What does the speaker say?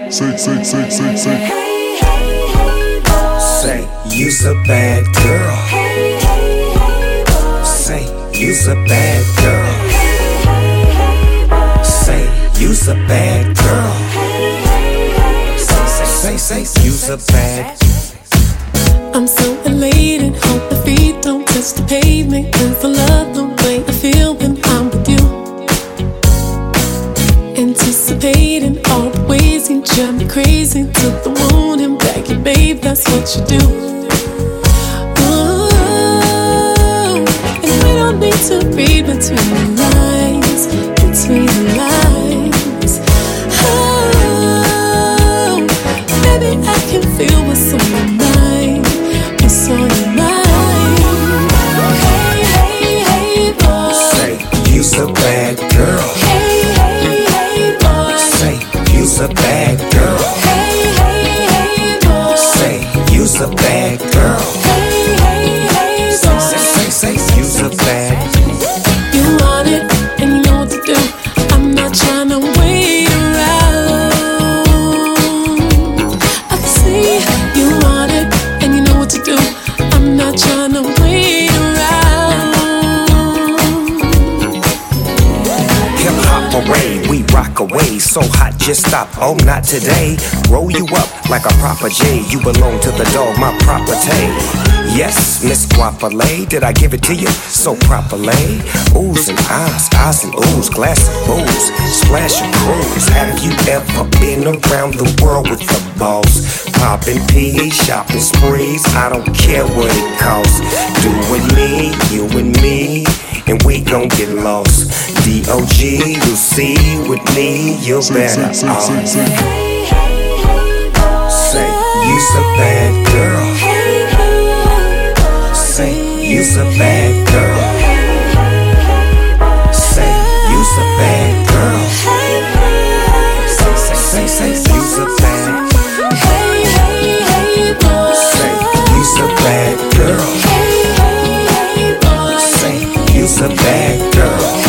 Hey, hey, hey, boy. Say, you's a bad girl. Hey, hey, hey, boy. Say, you's a bad girl. Hey, hey, hey, boy. Say, you's a bad girl. Hey, hey, hey, boy. Say, you's a bad. I'm so elated, hope my feet don't touch the pavement. Cause I love the way I feel when I'm with you. Anticipating all the ways you drive me crazy. To the moon and back, and babe, that's what you do. Ooh, and we don't need to read between the lines, between the lines. Oh, baby, I can feel what's on your mind. What's on your mind? Hey, hey, hey, boy. Say, you's a bad girl. Hey, hey, hey, boy. Say, you's a bad girl. Hey, hey, hey, boy. Say, you's a bad girl. Hey, hey, hey, boy. Say, you's a bad. You want it, and you know what to do. I'm not trying to wait around. I can see you want it, and you know what to do. I'm not trying to wait around. Hip hop away, we rock away. So hot, just stop. Oh, not today. Roll you up like a proper J. You belong to the dog, my property. Yes, Miss Guapale, did I give it to you so properly? Oohs and ahs and oohs, glass of booze, splash and cruise. Have you ever been around the world with the boss? Popping P, shopping sprees, I don't care what it costs. Do with me, you and me, and we gon' get lost. D.O.G., you see, with me, you're better off. Hey, hey, hey, boy. Say, you's a bad girl. Hey, hey, hey, boy. Say, you's a bad girl. Hey, hey, hey, boy. Say, you's a bad girl. Hey, hey, hey, Say, you's a bad. Hey, hey, hey, boy. Say, you's a bad girl. Hey, hey, hey, boy. Say, you's a bad girl.